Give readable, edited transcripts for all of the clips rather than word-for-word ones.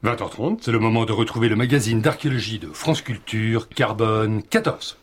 20h30, c'est le moment de retrouver le magazine d'archéologie de France Culture, Carbone 14.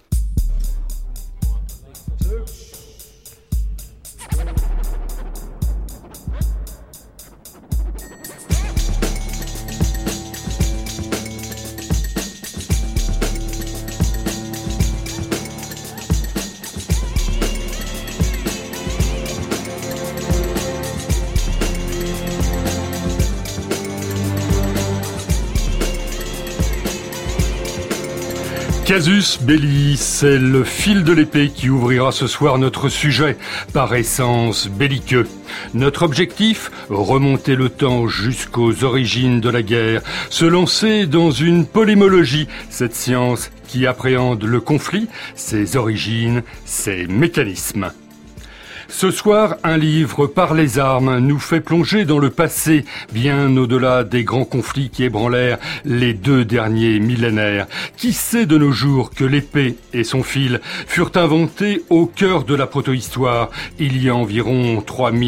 Casus belli, c'est le fil de l'épée qui ouvrira ce soir notre sujet, par essence belliqueux. Notre objectif, remonter le temps jusqu'aux origines de la guerre, se lancer dans une polémologie, cette science qui appréhende le conflit, ses origines, ses mécanismes. Ce soir, un livre par les armes nous fait plonger dans le passé, bien au-delà des grands conflits qui ébranlèrent les 2 derniers millénaires. Qui sait de nos jours que l'épée et son fil furent inventés au cœur de la protohistoire, il y a environ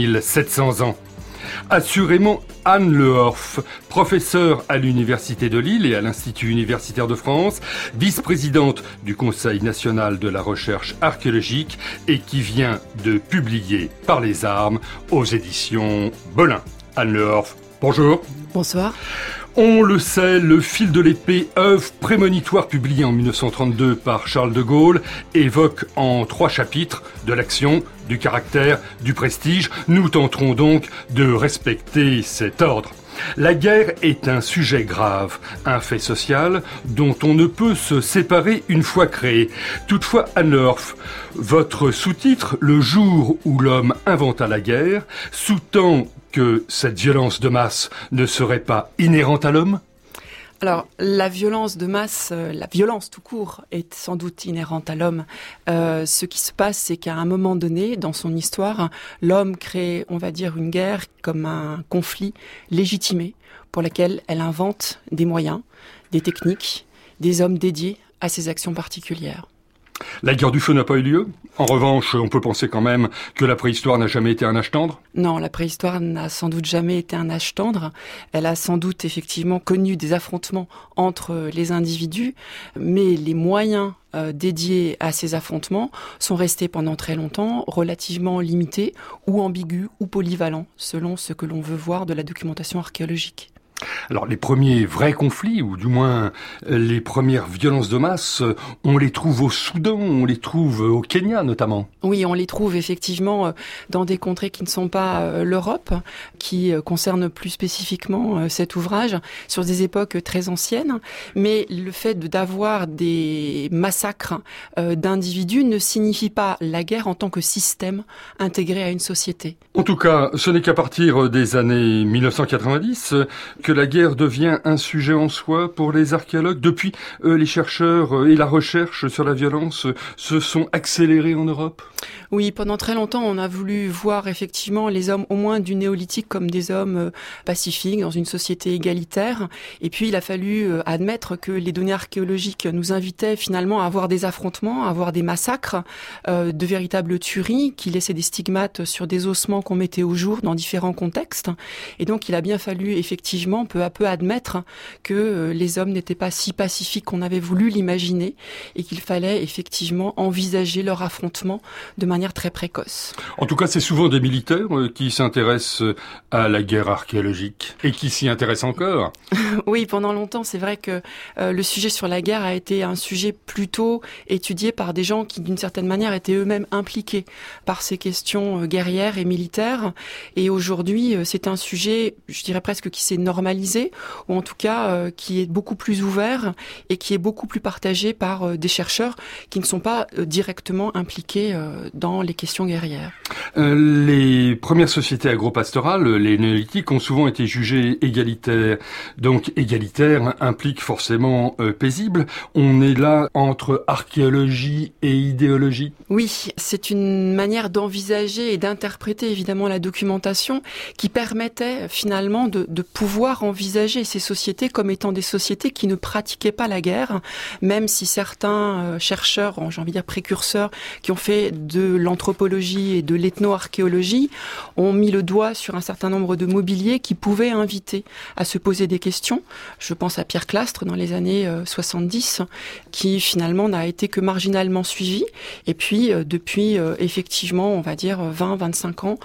3700 ans? Assurément, Anne Lehorff, professeure à l'Université de Lille et à l'Institut universitaire de France, vice-présidente du Conseil national de la recherche archéologique et qui vient de publier Par les armes aux éditions Belin. Anne Lehorff, bonjour. Bonsoir. On le sait, Le fil de l'épée, œuvre prémonitoire publiée en 1932 par Charles de Gaulle, évoque en 3 chapitres de l'action, du caractère, du prestige. Nous tenterons donc de respecter cet ordre. La guerre est un sujet grave, un fait social dont on ne peut se séparer une fois créé. Toutefois, Anne Lehorff, votre sous-titre, Le jour où l'homme inventa la guerre, sous-tend que cette violence de masse ne serait pas inhérente à l'homme ? Alors, la violence de masse, la violence tout court, est sans doute inhérente à l'homme. Ce qui se passe, c'est qu'à un moment donné, dans son histoire, l'homme crée, on va dire, une guerre comme un conflit légitimé pour lequel elle invente des moyens, des techniques, des hommes dédiés à ces actions particulières. La guerre du feu n'a pas eu lieu. En revanche, on peut penser quand même que la préhistoire n'a jamais été un âge tendre. Non, la préhistoire n'a sans doute jamais été un âge tendre. Elle a sans doute effectivement connu des affrontements entre les individus, mais les moyens dédiés à ces affrontements sont restés pendant très longtemps relativement limités ou ambigus ou polyvalents, selon ce que l'on veut voir de la documentation archéologique. Alors les premiers vrais conflits, ou du moins les premières violences de masse, on les trouve au Soudan, on les trouve au Kenya notamment. Oui, on les trouve effectivement dans des contrées qui ne sont pas l'Europe, qui concernent plus spécifiquement cet ouvrage, sur des époques très anciennes. Mais le fait d'avoir des massacres d'individus ne signifie pas la guerre en tant que système intégré à une société. En tout cas, ce n'est qu'à partir des années 1990 que la guerre devient un sujet en soi pour les archéologues. Depuis, les chercheurs et la recherche sur la violence se sont accélérés en Europe. Oui, pendant très longtemps, on a voulu voir effectivement les hommes au moins du néolithique comme des hommes pacifiques dans une société égalitaire. Et puis, il a fallu admettre que les données archéologiques nous invitaient finalement à avoir des affrontements, à avoir des massacres, de véritables tueries qui laissaient des stigmates sur des ossements qu'on mettait au jour dans différents contextes. Et donc, il a bien fallu effectivement peu à peu admettre que les hommes n'étaient pas si pacifiques qu'on avait voulu l'imaginer et qu'il fallait effectivement envisager leur affrontement de manière très précoce. En tout cas, c'est souvent des militaires qui s'intéressent à la guerre archéologique et qui s'y intéressent encore. Oui, pendant longtemps, c'est vrai que le sujet sur la guerre a été un sujet plutôt étudié par des gens qui, d'une certaine manière, étaient eux-mêmes impliqués par ces questions guerrières et militaires. Et aujourd'hui, c'est un sujet, je dirais presque, qui s'est normalisé, ou en tout cas qui est beaucoup plus ouvert et qui est beaucoup plus partagé par des chercheurs qui ne sont pas directement impliqués dans les questions guerrières. Les premières sociétés agro-pastorales, les néolithiques, ont souvent été jugées égalitaires. Donc égalitaire implique forcément paisible. On est là entre archéologie et idéologie. Oui, c'est une manière d'envisager et d'interpréter évidemment la documentation qui permettait finalement de pouvoir pouvoir envisager ces sociétés comme étant des sociétés qui ne pratiquaient pas la guerre, même si certains chercheurs, j'ai envie de dire précurseurs, qui ont fait de l'anthropologie et de l'ethno-archéologie, ont mis le doigt sur un certain nombre de mobiliers qui pouvaient inviter à se poser des questions. Je pense à Pierre Clastres dans les années 70, qui finalement n'a été que marginalement suivi. Et puis, depuis effectivement, on va dire 20-25 ans,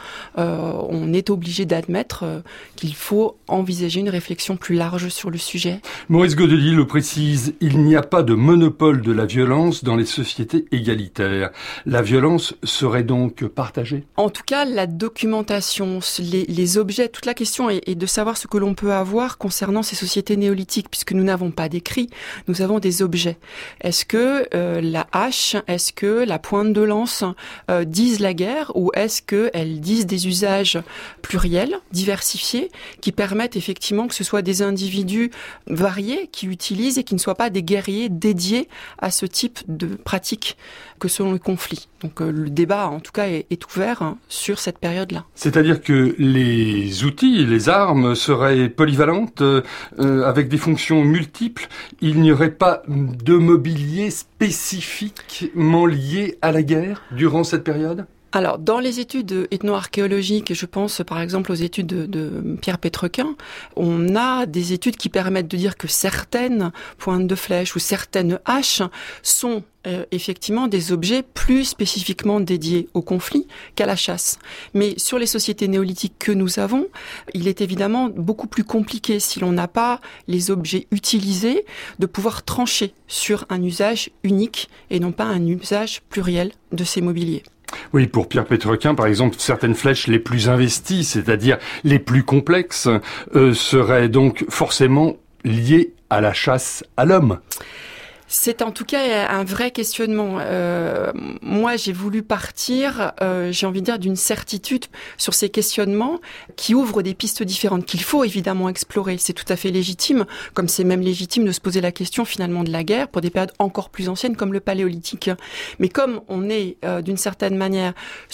on est obligé d'admettre qu'il faut envisager une réflexion plus large sur le sujet. Maurice Godelier le précise, il n'y a pas de monopole de la violence dans les sociétés égalitaires. La violence serait donc partagée? En tout cas, la documentation, les objets, toute la question est de savoir ce que l'on peut avoir concernant ces sociétés néolithiques, puisque nous n'avons pas d'écrit, nous avons des objets. Est-ce que la hache, est-ce que la pointe de lance disent la guerre, ou est-ce qu'elles disent des usages pluriels, diversifiés, qui permettent effectivement que ce soit des individus variés qui utilisent et qui ne soient pas des guerriers dédiés à ce type de pratique que selon le conflit. Donc le débat, en tout cas, est ouvert sur cette période-là. C'est-à-dire que les outils, les armes seraient polyvalentes, avec des fonctions multiples. Il n'y aurait pas de mobilier spécifiquement lié à la guerre durant cette période ? Alors, dans les études ethno-archéologiques, je pense par exemple aux études de Pierre Pétrequin, on a des études qui permettent de dire que certaines pointes de flèche ou certaines haches sont effectivement des objets plus spécifiquement dédiés au conflit qu'à la chasse. Mais sur les sociétés néolithiques que nous avons, il est évidemment beaucoup plus compliqué, si l'on n'a pas les objets utilisés, de pouvoir trancher sur un usage unique et non pas un usage pluriel de ces mobiliers. Oui, pour Pierre Pétrequin, par exemple, certaines flèches les plus investies, c'est-à-dire les plus complexes, seraient donc forcément liées à la chasse à l'homme. C'est en tout cas un vrai questionnement. Moi, j'ai voulu partir, j'ai envie de dire, d'une certitude sur ces questionnements qui ouvrent des pistes différentes, qu'il faut évidemment explorer. C'est tout à fait légitime, comme c'est même légitime de se poser la question finalement de la guerre pour des périodes encore plus anciennes comme le Paléolithique. Mais comme on est d'une certaine manière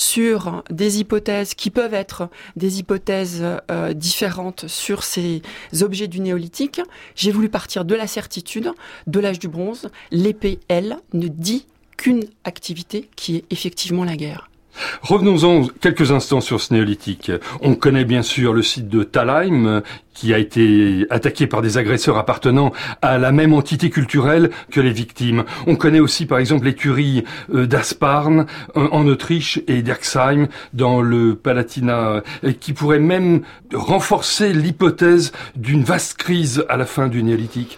sur des hypothèses qui peuvent être des hypothèses différentes sur ces objets du Néolithique, j'ai voulu partir de la certitude de l'âge du bronze. L'épée, elle, ne dit qu'une activité qui est effectivement la guerre. Revenons-en quelques instants sur ce néolithique. On connaît bien sûr le site de Thalheim, qui a été attaqué par des agresseurs appartenant à la même entité culturelle que les victimes. On connaît aussi par exemple les tueries d'Asparn en Autriche et d'Erxheim dans le Palatinat, qui pourraient même renforcer l'hypothèse d'une vaste crise à la fin du néolithique.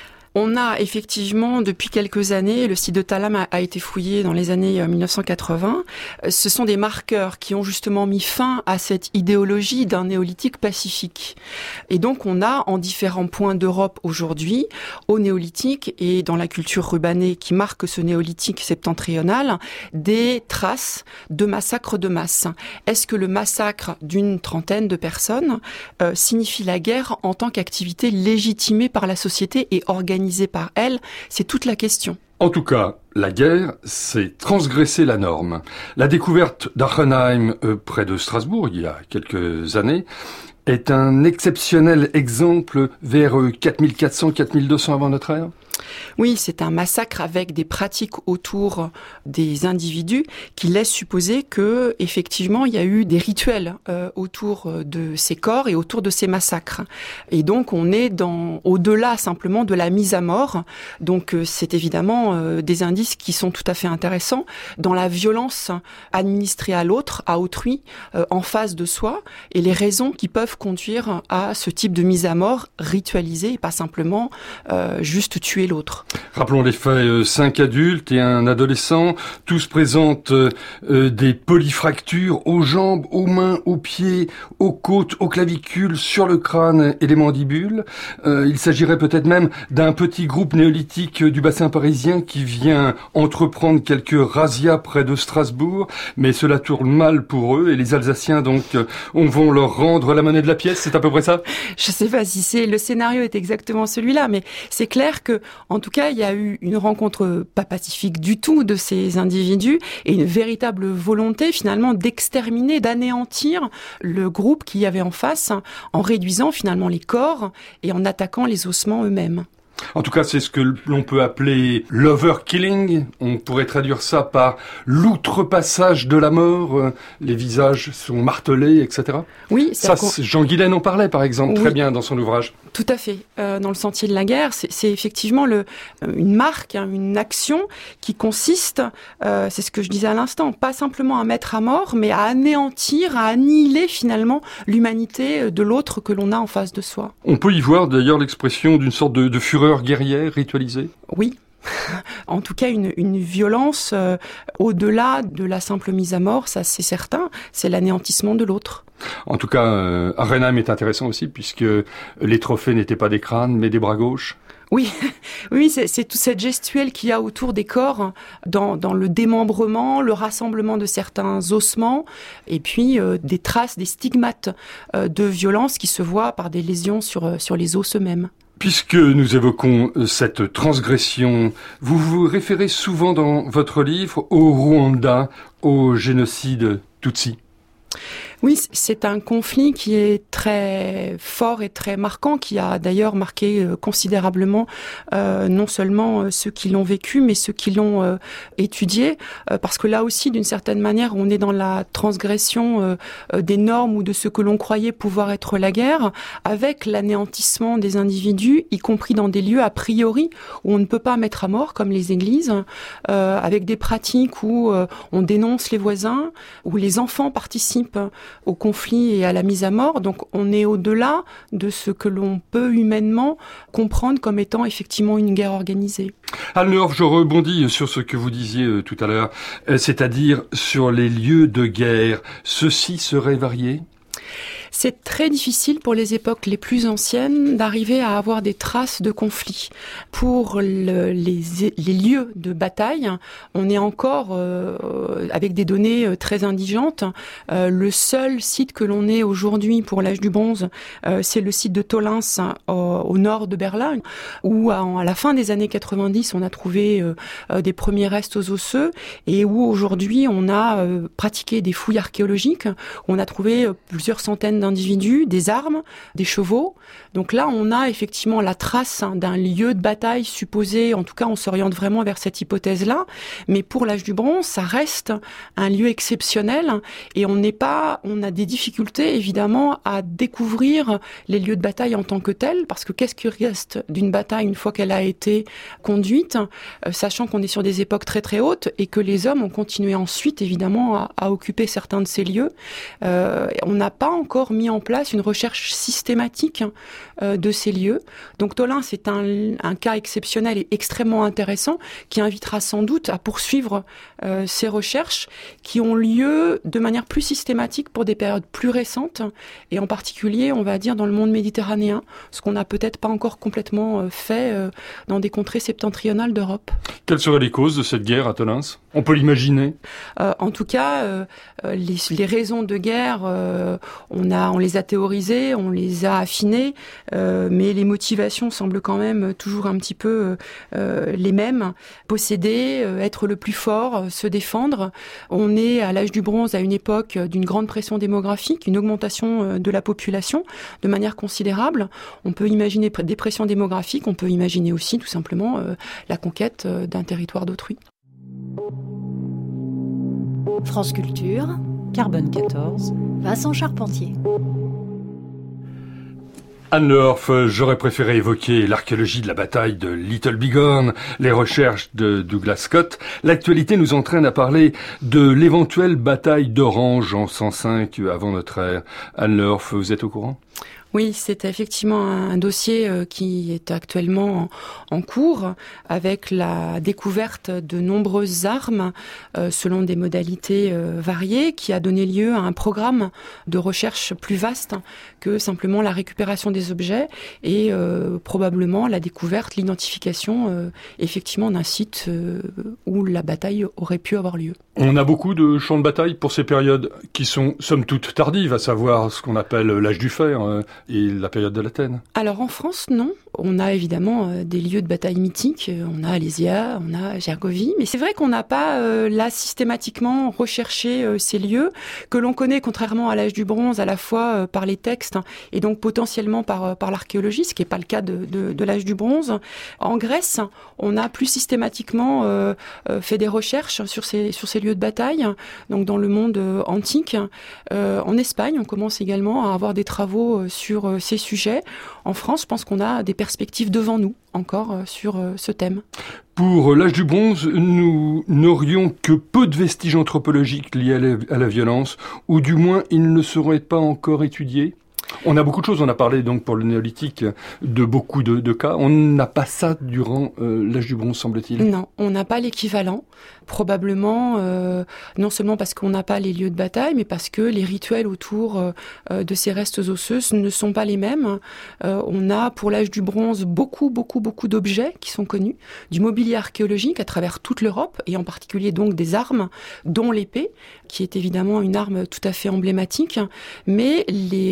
On a effectivement, depuis quelques années, le site de Thalheim a été fouillé dans les années 1980. Ce sont des marqueurs qui ont justement mis fin à cette idéologie d'un néolithique pacifique. Et donc on a en différents points d'Europe aujourd'hui, au néolithique et dans la culture rubanée qui marque ce néolithique septentrional, des traces de massacres de masse. Est-ce que le massacre d'une trentaine de personnes signifie la guerre en tant qu'activité légitimée par la société et organisée par elle? C'est toute la question. En tout cas, la guerre, c'est transgresser la norme. La découverte d'Arnheim, près de Strasbourg, il y a quelques années, est un exceptionnel exemple vers 4400-4200 avant notre ère. Oui, c'est un massacre avec des pratiques autour des individus qui laissent supposer que, effectivement, il y a eu des rituels autour de ces corps et autour de ces massacres. Et donc, on est au-delà simplement de la mise à mort. Donc, c'est évidemment des indices qui sont tout à fait intéressants dans la violence administrée à l'autre, à autrui, en face de soi, et les raisons qui peuvent conduire à ce type de mise à mort ritualisée et pas simplement juste tuer l'autre. Rappelons les faits, 5 adultes et un adolescent, tous présentent des polyfractures aux jambes, aux mains, aux pieds, aux côtes, aux clavicules, sur le crâne et les mandibules. Il s'agirait peut-être même d'un petit groupe néolithique du bassin parisien qui vient entreprendre quelques razzias près de Strasbourg, mais cela tourne mal pour eux et les Alsaciens donc vont leur rendre la monnaie de la pièce, c'est à peu près ça? Je sais pas si le scénario est exactement celui-là, mais c'est clair que, en tout cas, il y a eu une rencontre pas pacifique du tout de ces individus et une véritable volonté finalement d'exterminer, d'anéantir le groupe qu'il y avait en face, en réduisant finalement les corps et en attaquant les ossements eux-mêmes. En tout cas, c'est ce que l'on peut appeler l'overkilling. On pourrait traduire ça par l'outrepassage de la mort. Les visages sont martelés, etc. Oui, ça, Jean Guilaine en parlait, par exemple, très bien dans son ouvrage. Tout à fait. Dans le Sentier de la guerre, c'est effectivement une marque, une action qui consiste, c'est ce que je disais à l'instant, pas simplement à mettre à mort, mais à anéantir, à annihiler finalement l'humanité de l'autre que l'on a en face de soi. On peut y voir d'ailleurs l'expression d'une sorte de fureur guerrière ritualisée? Oui. En tout cas, une violence au-delà de la simple mise à mort, ça c'est certain, c'est l'anéantissement de l'autre. En tout cas, Arenheim est intéressant aussi, puisque les trophées n'étaient pas des crânes, mais des bras gauches. Oui, oui, c'est toute cette gestuelle qu'il y a autour des corps, dans le démembrement, le rassemblement de certains ossements, et puis des traces, des stigmates de violence qui se voient par des lésions sur les os eux-mêmes. Puisque nous évoquons cette transgression, vous vous référez souvent dans votre livre au Rwanda, au génocide Tutsi. Oui, c'est un conflit qui est très fort et très marquant, qui a d'ailleurs marqué considérablement non seulement ceux qui l'ont vécu, mais ceux qui l'ont étudié, parce que là aussi, d'une certaine manière, on est dans la transgression des normes ou de ce que l'on croyait pouvoir être la guerre, avec l'anéantissement des individus, y compris dans des lieux a priori où on ne peut pas mettre à mort, comme les églises, avec des pratiques où on dénonce les voisins, où les enfants participent au conflit et à la mise à mort. Donc on est au-delà de ce que l'on peut humainement comprendre comme étant effectivement une guerre organisée. Alors, je rebondis sur ce que vous disiez tout à l'heure, c'est-à-dire sur les lieux de guerre. Ceux-ci seraient variés ? C'est très difficile pour les époques les plus anciennes d'arriver à avoir des traces de conflits. Pour les lieux de bataille, on est encore avec des données très indigentes. Le seul site que l'on ait aujourd'hui pour l'âge du bronze, c'est le site de Tolins au nord de Berlin, où à la fin des années 90, on a trouvé des premiers restes aux osseux et où aujourd'hui on a pratiqué des fouilles archéologiques, où on a trouvé plusieurs centaines d'individus, des armes, des chevaux. Donc là, on a effectivement la trace d'un lieu de bataille supposé, en tout cas on s'oriente vraiment vers cette hypothèse-là, mais pour l'âge du bronze, ça reste un lieu exceptionnel et on a des difficultés évidemment à découvrir les lieux de bataille en tant que tels, parce que qu'est-ce qui reste d'une bataille une fois qu'elle a été conduite, sachant qu'on est sur des époques très très hautes et que les hommes ont continué ensuite évidemment à occuper certains de ces lieux. On n'a pas encore mis en place une recherche systématique de ces lieux. Donc Tolins, c'est un cas exceptionnel et extrêmement intéressant qui invitera sans doute à poursuivre ces recherches qui ont lieu de manière plus systématique pour des périodes plus récentes et en particulier, on va dire, dans le monde méditerranéen, ce qu'on n'a peut-être pas encore complètement fait dans des contrées septentrionales d'Europe. Quelles seraient les causes de cette guerre à Tolins ? On peut l'imaginer. En tout cas, les raisons de guerre, on les a théorisées, on les a affinées, mais les motivations semblent quand même toujours un petit peu les mêmes. Posséder, être le plus fort, se défendre. On est à l'âge du bronze, à une époque d'une grande pression démographique, une augmentation de la population de manière considérable. On peut imaginer des pressions démographiques, on peut imaginer aussi tout simplement la conquête d'un territoire d'autrui. France Culture, Carbone 14, Vincent Charpentier. Anne Le Horph, j'aurais préféré évoquer l'archéologie de la bataille de Little Bighorn, les recherches de Douglas Scott. L'actualité nous entraîne à parler de l'éventuelle bataille d'Orange en 105 avant notre ère. Anne Le Horph, vous êtes au courant ? Oui, c'est effectivement un dossier qui est actuellement en cours avec la découverte de nombreuses armes selon des modalités variées qui a donné lieu à un programme de recherche plus vaste que simplement la récupération des objets et probablement la découverte, l'identification effectivement d'un site où la bataille aurait pu avoir lieu. On a beaucoup de champs de bataille pour ces périodes qui sont, somme toute, tardives, à savoir ce qu'on appelle l'âge du fer et la période de l'Athènes. Alors en France, non. On a évidemment des lieux de bataille mythiques. On a Alésia, on a Gergovie. Mais c'est vrai qu'on n'a pas là systématiquement recherché ces lieux que l'on connaît, contrairement à l'âge du bronze, à la fois par les textes et donc potentiellement par l'archéologie, ce qui n'est pas le cas de l'âge du bronze. En Grèce, on a plus systématiquement fait des recherches sur ces lieux de bataille, donc dans le monde antique. En Espagne, on commence également à avoir des travaux sur ces sujets. En France, je pense qu'on a des perspectives devant nous encore sur ce thème. Pour l'âge du bronze, nous n'aurions que peu de vestiges anthropologiques liés à la violence, ou du moins ils ne seraient pas encore étudiés. On a beaucoup de choses, on a parlé donc pour le néolithique de beaucoup de cas. On n'a pas ça durant l'âge du bronze, semble-t-il. Non, on n'a pas l'équivalent. Probablement, non seulement parce qu'on n'a pas les lieux de bataille, mais parce que les rituels autour de ces restes osseux ne sont pas les mêmes. On a pour l'âge du bronze beaucoup d'objets qui sont connus, du mobilier archéologique à travers toute l'Europe, et en particulier donc des armes, dont l'épée, qui est évidemment une arme tout à fait emblématique, mais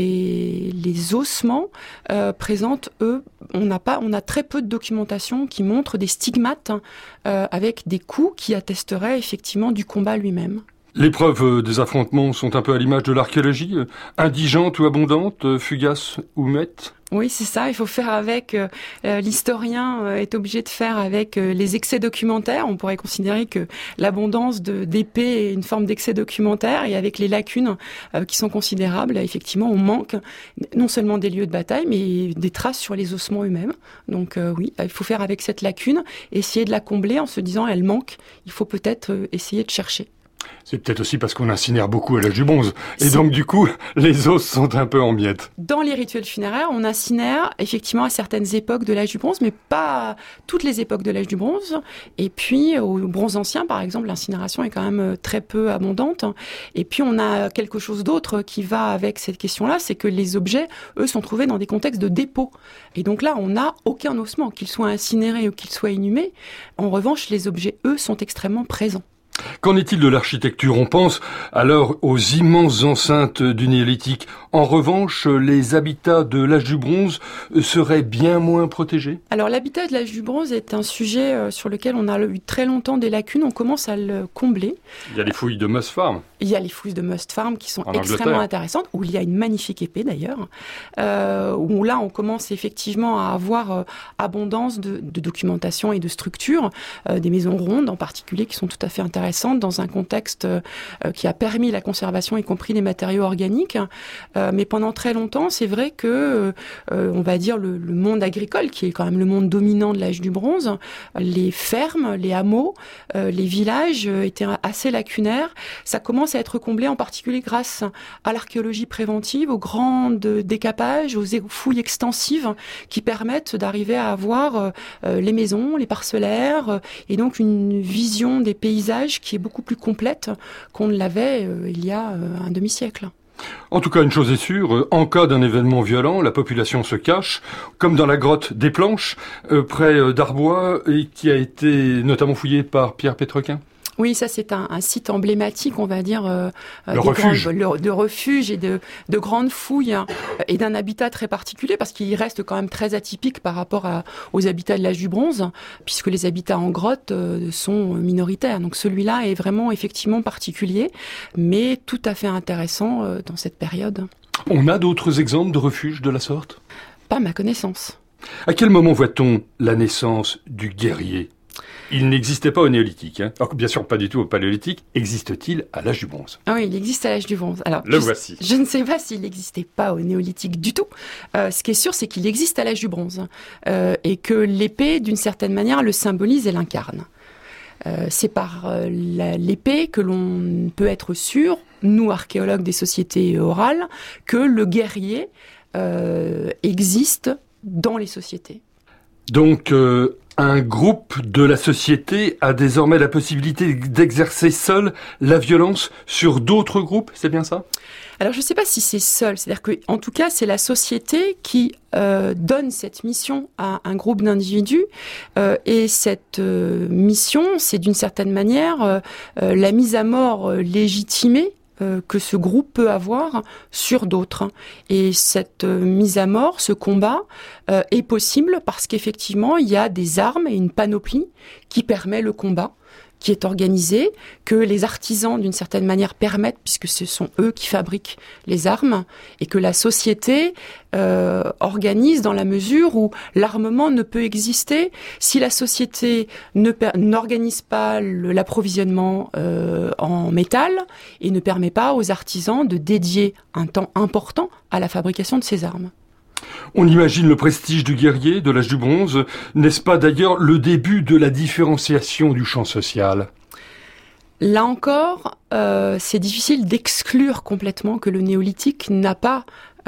les ossements présentent, eux, on a très peu de documentation qui montre des stigmates avec des coups qui attesteraient effectivement du combat lui-même. Les preuves des affrontements sont un peu à l'image de l'archéologie, indigentes ou abondantes, fugaces ou muettes. Oui, c'est ça. Il faut faire avec. L'historien est obligé de faire avec les excès documentaires. On pourrait considérer que l'abondance d'épées est une forme d'excès documentaire, et avec les lacunes qui sont considérables, effectivement, on manque non seulement des lieux de bataille, mais des traces sur les ossements eux-mêmes. Donc oui, il faut faire avec cette lacune, essayer de la combler en se disant elle manque. Il faut peut-être essayer de chercher. C'est peut-être aussi parce qu'on incinère beaucoup à l'âge du bronze. Et donc, du coup, les os sont un peu en miettes. Dans les rituels funéraires, on incinère effectivement à certaines époques de l'âge du bronze, mais pas toutes les époques de l'âge du bronze. Et puis, au bronze ancien, par exemple, l'incinération est quand même très peu abondante. Et puis, on a quelque chose d'autre qui va avec cette question-là, c'est que les objets, eux, sont trouvés dans des contextes de dépôt. Et donc là, on n'a aucun ossement, qu'il soit incinéré ou qu'il soit inhumé. En revanche, les objets, eux, sont extrêmement présents. Qu'en est-il de l'architecture ? On pense alors aux immenses enceintes du néolithique. En revanche, les habitats de l'âge du bronze seraient bien moins protégés ? Alors l'habitat de l'âge du bronze est un sujet sur lequel on a eu très longtemps des lacunes. On commence à le combler. Il y a les fouilles de Must Farm. Il y a les fouilles de Must Farm qui sont extrêmement intéressantes, où il y a une magnifique épée d'ailleurs, où là on commence effectivement à avoir abondance de documentation et de structures, des maisons rondes en particulier qui sont tout à fait intéressantes dans un contexte qui a permis la conservation, y compris des matériaux organiques. Mais pendant très longtemps, c'est vrai que, on va dire, le monde agricole, qui est quand même le monde dominant de l'âge du bronze, les fermes, les hameaux, les villages étaient assez lacunaires. Ça commence à être comblé en particulier grâce à l'archéologie préventive, aux grands décapages, aux fouilles extensives qui permettent d'arriver à avoir les maisons, les parcellaires, et donc une vision des paysages qui est beaucoup plus complète qu'on ne l'avait il y a un demi-siècle. En tout cas, une chose est sûre, en cas d'un événement violent, la population se cache, comme dans la grotte des Planches, près d'Arbois, et qui a été notamment fouillée par Pierre Pétrequin. Oui, ça c'est un site emblématique, on va dire, de refuge et de grandes fouilles, et d'un habitat très particulier, parce qu'il reste quand même très atypique par rapport aux habitats de l'âge du bronze, puisque les habitats en grotte sont minoritaires. Donc celui-là est vraiment effectivement particulier, mais tout à fait intéressant dans cette période. On a d'autres exemples de refuges de la sorte ? Pas à ma connaissance. À quel moment voit-on la naissance du guerrier ? Il n'existait pas au néolithique, hein. Alors, bien sûr pas du tout au paléolithique. Existe-t-il à l'âge du bronze ? Ah oui, il existe à l'âge du bronze. Alors, voici. Je ne sais pas s'il n'existait pas au néolithique du tout. Ce qui est sûr, c'est qu'il existe à l'âge du bronze. Et que l'épée, d'une certaine manière, le symbolise et l'incarne. C'est par l'épée que l'on peut être sûr, nous archéologues des sociétés orales, que le guerrier existe dans les sociétés. Donc, Un groupe de la société a désormais la possibilité d'exercer seul la violence sur d'autres groupes, c'est bien ça ? Alors je ne sais pas si c'est seul, c'est-à-dire qu'en tout cas c'est la société qui donne cette mission à un groupe d'individus et cette mission c'est d'une certaine manière la mise à mort légitimée que ce groupe peut avoir sur d'autres. Et cette mise à mort, ce combat, est possible parce qu'effectivement, il y a des armes et une panoplie qui permet le combat, qui est organisé, que les artisans, d'une certaine manière, permettent, puisque ce sont eux qui fabriquent les armes, et que la société organise dans la mesure où l'armement ne peut exister si la société n'organise pas l'approvisionnement en métal et ne permet pas aux artisans de dédier un temps important à la fabrication de ces armes. On imagine le prestige du guerrier de l'âge du bronze. N'est-ce pas d'ailleurs le début de la différenciation du champ social ? Là encore, c'est difficile d'exclure complètement que le néolithique n'a pas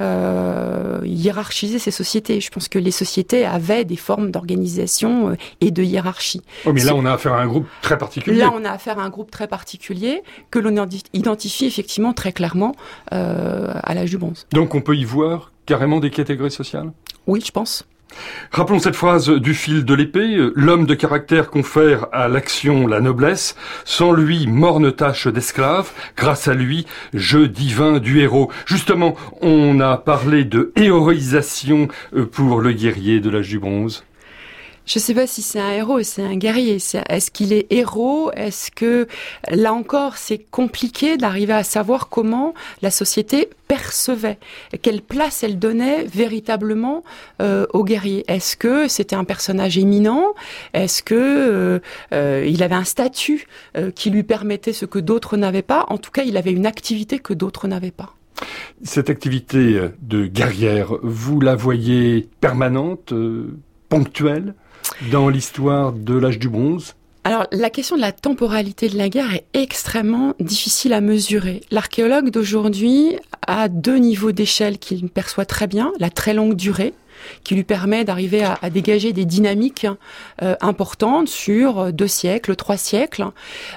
hiérarchisé ces sociétés. Je pense que les sociétés avaient des formes d'organisation et de hiérarchie. Oh, mais là, on a affaire à un groupe très particulier. Là, on a affaire à un groupe très particulier que l'on identifie effectivement très clairement à l'âge du bronze. Donc, on peut y voir carrément des catégories sociales ? Oui, je pense. Rappelons cette phrase du fil de l'épée. L'homme de caractère confère à l'action la noblesse. Sans lui, morne tâche d'esclave. Grâce à lui, jeu divin du héros. Justement, on a parlé de héroïsation pour le guerrier de l'âge du bronze. Je ne sais pas si c'est un héros ou c'est un guerrier. Est-ce qu'il est héros ? Est-ce que, là encore, c'est compliqué d'arriver à savoir comment la société percevait, quelle place elle donnait véritablement au guerrier. Est-ce que c'était un personnage éminent ? Est-ce que il avait un statut qui lui permettait ce que d'autres n'avaient pas ? En tout cas, il avait une activité que d'autres n'avaient pas. Cette activité de guerrière, vous la voyez permanente, ponctuelle dans l'histoire de l'âge du bronze ? Alors, la question de la temporalité de la guerre est extrêmement difficile à mesurer. L'archéologue d'aujourd'hui a 2 niveaux d'échelle qu'il perçoit très bien, la très longue durée, qui lui permet d'arriver à dégager des dynamiques importantes sur 2 siècles, 3 siècles,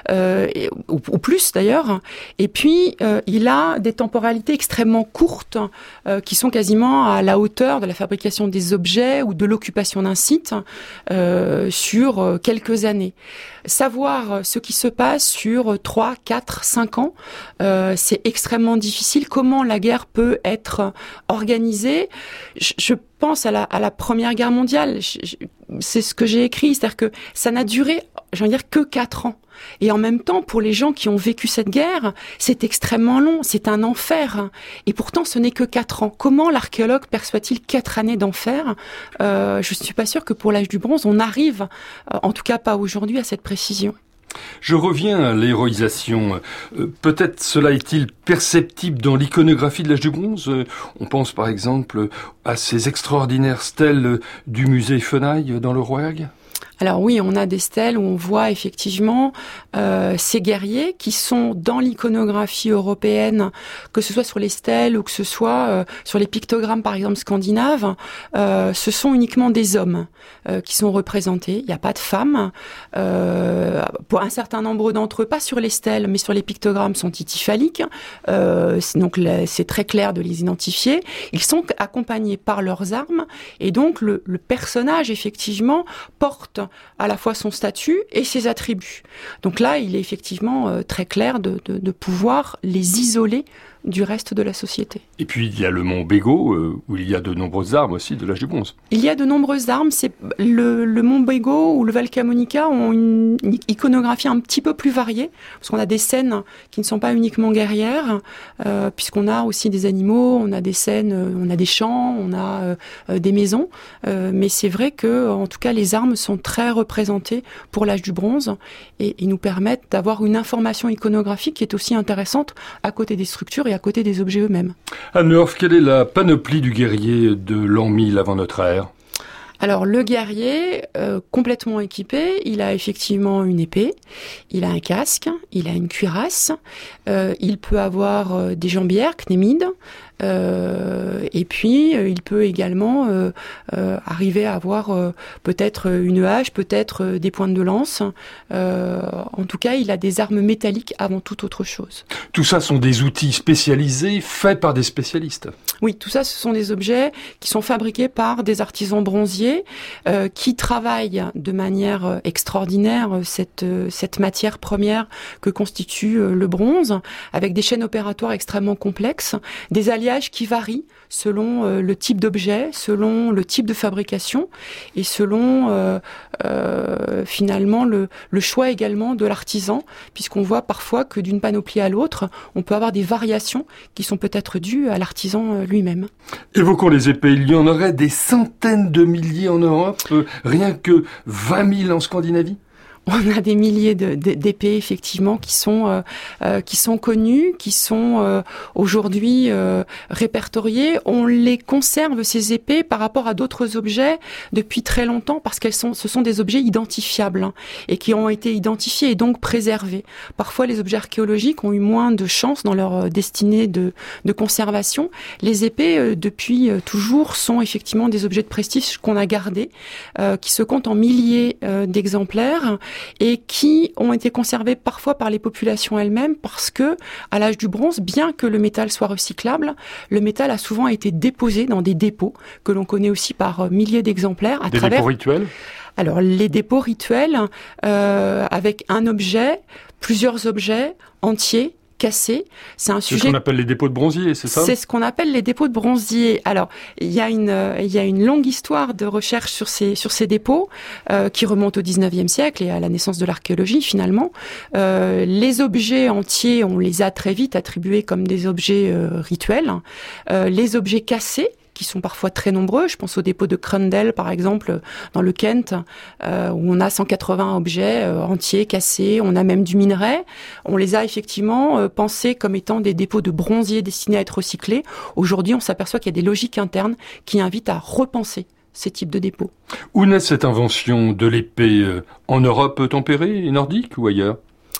ou plus d'ailleurs. Et puis, il a des temporalités extrêmement courtes qui sont quasiment à la hauteur de la fabrication des objets ou de l'occupation d'un site sur quelques années. Savoir ce qui se passe sur 3, 4, 5 ans, c'est extrêmement difficile. Comment la guerre peut être organisée ? Je pense à la Première Guerre mondiale. C'est ce que j'ai écrit, c'est-à-dire que ça n'a duré, j'ai envie de dire, que 4 ans. Et en même temps, pour les gens qui ont vécu cette guerre, c'est extrêmement long, c'est un enfer. Et pourtant, ce n'est que 4 ans. Comment l'archéologue perçoit-il 4 années d'enfer ? Je ne suis pas sûre que pour l'âge du bronze, on arrive, en tout cas pas aujourd'hui, à cette précision. Je reviens à l'héroïsation. Peut-être cela est-il perceptible dans l'iconographie de l'âge du bronze ? On pense par exemple à ces extraordinaires stèles du musée Fenaille dans le Rouergue. Alors oui, on a des stèles où on voit effectivement ces guerriers qui sont dans l'iconographie européenne, que ce soit sur les stèles ou que ce soit sur les pictogrammes par exemple scandinaves, ce sont uniquement des hommes qui sont représentés. Il n'y a pas de femmes. Pour un certain nombre d'entre eux, pas sur les stèles, mais sur les pictogrammes sont tityphaliques. Donc c'est très clair de les identifier. Ils sont accompagnés par leurs armes et donc le personnage effectivement porte à la fois son statut et ses attributs. Donc là, il est effectivement très clair de pouvoir les isoler du reste de la société. Et puis il y a le mont Bégaud, où il y a de nombreuses armes aussi de l'âge du bronze. Il y a de nombreuses armes. C'est le mont Bégaud ou le Val Camonica ont une iconographie un petit peu plus variée, parce qu'on a des scènes qui ne sont pas uniquement guerrières, puisqu'on a aussi des animaux, on a des scènes, on a des champs, on a des maisons. Mais c'est vrai que, en tout cas, les armes sont très représentées pour l'âge du bronze et nous permettent d'avoir une information iconographique qui est aussi intéressante à côté des structures et à côté des objets eux-mêmes. Anne Le Horff, quelle est la panoplie du guerrier de l'an 1000 avant notre ère ? Alors le guerrier, complètement équipé, il a effectivement une épée, il a un casque, il a une cuirasse, il peut avoir des jambières, cnémides, et puis il peut également arriver à avoir peut-être une hache, peut-être des pointes de lance. En tout cas, il a des armes métalliques avant toute autre chose. Tout ça sont des outils spécialisés faits par des spécialistes. Oui, tout ça, ce sont des objets qui sont fabriqués par des artisans bronziers qui travaillent de manière extraordinaire cette matière première que constitue le bronze, avec des chaînes opératoires extrêmement complexes, des alliages qui varient selon le type d'objet, selon le type de fabrication et selon finalement le choix également de l'artisan, puisqu'on voit parfois que d'une panoplie à l'autre, on peut avoir des variations qui sont peut-être dues à l'artisan lui-même. Évoquons les épées. Il y en aurait des centaines de milliers en Europe, rien que 20 000 en Scandinavie. On a des milliers d'épées effectivement qui sont connues, qui sont aujourd'hui répertoriées. On les conserve, ces épées, par rapport à d'autres objets depuis très longtemps, parce ce sont des objets identifiables et qui ont été identifiés et donc préservés. Parfois, les objets archéologiques ont eu moins de chance dans leur destinée de conservation. Les épées, depuis toujours, sont effectivement des objets de prestige qu'on a gardés, qui se comptent en milliers d'exemplaires, et qui ont été conservés parfois par les populations elles-mêmes parce que, à l'âge du bronze, bien que le métal soit recyclable, le métal a souvent été déposé dans des dépôts que l'on connaît aussi par milliers d'exemplaires. Des dépôts rituels ? Alors, les dépôts rituels, avec un objet, plusieurs objets entiers, cassés. C'est un sujet. C'est ce qu'on appelle les dépôts de bronzier, c'est ça ? C'est ce qu'on appelle les dépôts de bronzier. Alors, il y a une longue histoire de recherche sur ces dépôts qui remonte au 19e siècle et à la naissance de l'archéologie finalement. Les objets entiers, on les a très vite attribués comme des objets rituels. Les objets cassés, qui sont parfois très nombreux. Je pense au dépôt de Crundell, par exemple, dans le Kent, où on a 180 objets entiers, cassés. On a même du minerai. On les a effectivement pensés comme étant des dépôts de bronzier destinés à être recyclés. Aujourd'hui, on s'aperçoit qu'il y a des logiques internes qui invitent à repenser ces types de dépôts. Où naît cette invention de l'épée ? En Europe tempérée et nordique ou ailleurs ?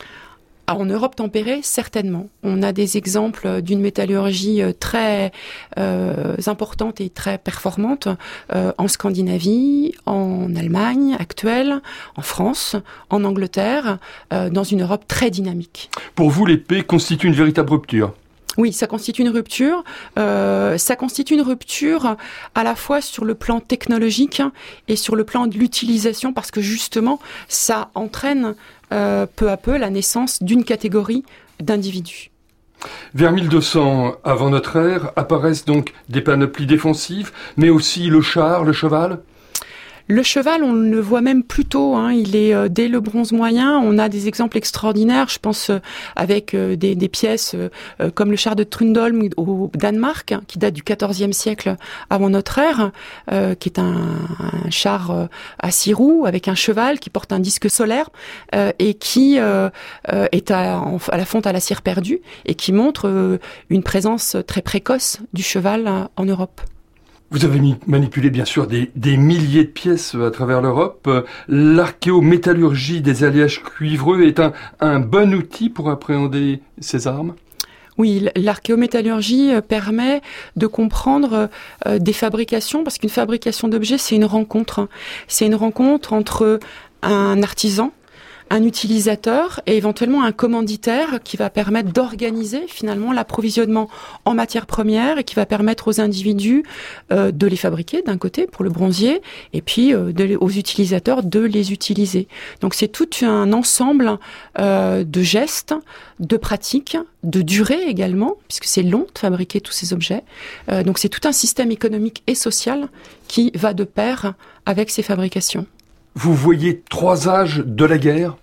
En Europe tempérée, certainement. On a des exemples d'une métallurgie très importante et très performante en Scandinavie, en Allemagne actuelle, en France, en Angleterre, dans une Europe très dynamique. Pour vous, l'épée constitue une véritable rupture ? Oui, ça constitue une rupture. Ça constitue une rupture à la fois sur le plan technologique et sur le plan de l'utilisation, parce que justement, ça entraîne peu à peu la naissance d'une catégorie d'individus. Vers 1200 avant notre ère apparaissent donc des panoplies défensives, mais aussi le char, le cheval. Le cheval, on le voit même plus tôt, il est dès le bronze moyen. On a des exemples extraordinaires, je pense avec des pièces comme le char de Trundholm au Danemark, qui date du XIVe siècle avant notre ère, qui est un char à 6 roues avec un cheval qui porte un disque solaire et qui est à la fonte à la cire perdue et qui montre une présence très précoce du cheval en Europe. Vous avez manipulé bien sûr des milliers de pièces à travers l'Europe. L'archéométallurgie des alliages cuivreux est un bon outil pour appréhender ces armes ? Oui, l'archéométallurgie permet de comprendre des fabrications, parce qu'une fabrication d'objets, c'est une rencontre. C'est une rencontre entre un artisan, un utilisateur et éventuellement un commanditaire qui va permettre d'organiser finalement l'approvisionnement en matières premières et qui va permettre aux individus de les fabriquer d'un côté pour le bronzier et puis aux utilisateurs de les utiliser. Donc c'est tout un ensemble de gestes, de pratiques, de durée également, puisque c'est long de fabriquer tous ces objets. Donc c'est tout un système économique et social qui va de pair avec ces fabrications. Vous voyez 3 âges de la guerre ?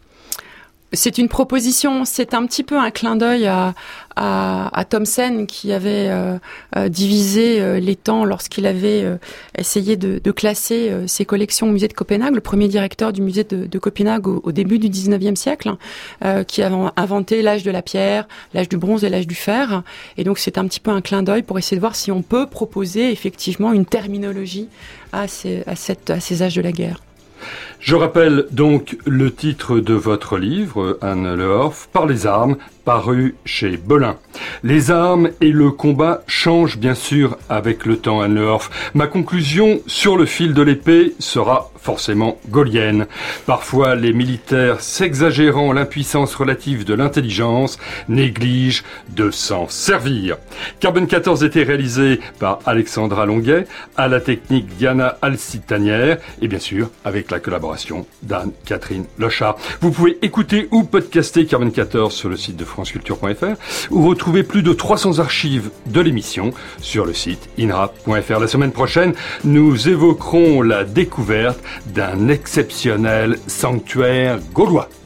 C'est une proposition, c'est un petit peu un clin d'œil à Thomsen qui avait divisé les temps lorsqu'il avait essayé de classer ses collections au musée de Copenhague, le premier directeur du musée de Copenhague au début du 19e siècle, qui avait inventé l'âge de la pierre, l'âge du bronze et l'âge du fer. Et donc c'est un petit peu un clin d'œil pour essayer de voir si on peut proposer effectivement une terminologie à ces âges de la guerre. Je rappelle donc le titre de votre livre, Anne Lehorf, Par les armes, paru chez Belin. Les armes et le combat changent bien sûr avec le temps, Anne Lehorf. Ma conclusion sur le fil de l'épée sera forcément gaullienne. Parfois, les militaires, s'exagérant l'impuissance relative de l'intelligence, négligent de s'en servir. Carbone 14 était réalisé par Alexandra Longuet, à la technique Diana Alcitanière, et bien sûr avec la collaboration d'Anne-Catherine Lochard. Vous pouvez écouter ou podcaster Carbone 14 sur le site de franceculture.fr ou retrouver plus de 300 archives de l'émission sur le site inrap.fr. La semaine prochaine, nous évoquerons la découverte d'un exceptionnel sanctuaire gaulois.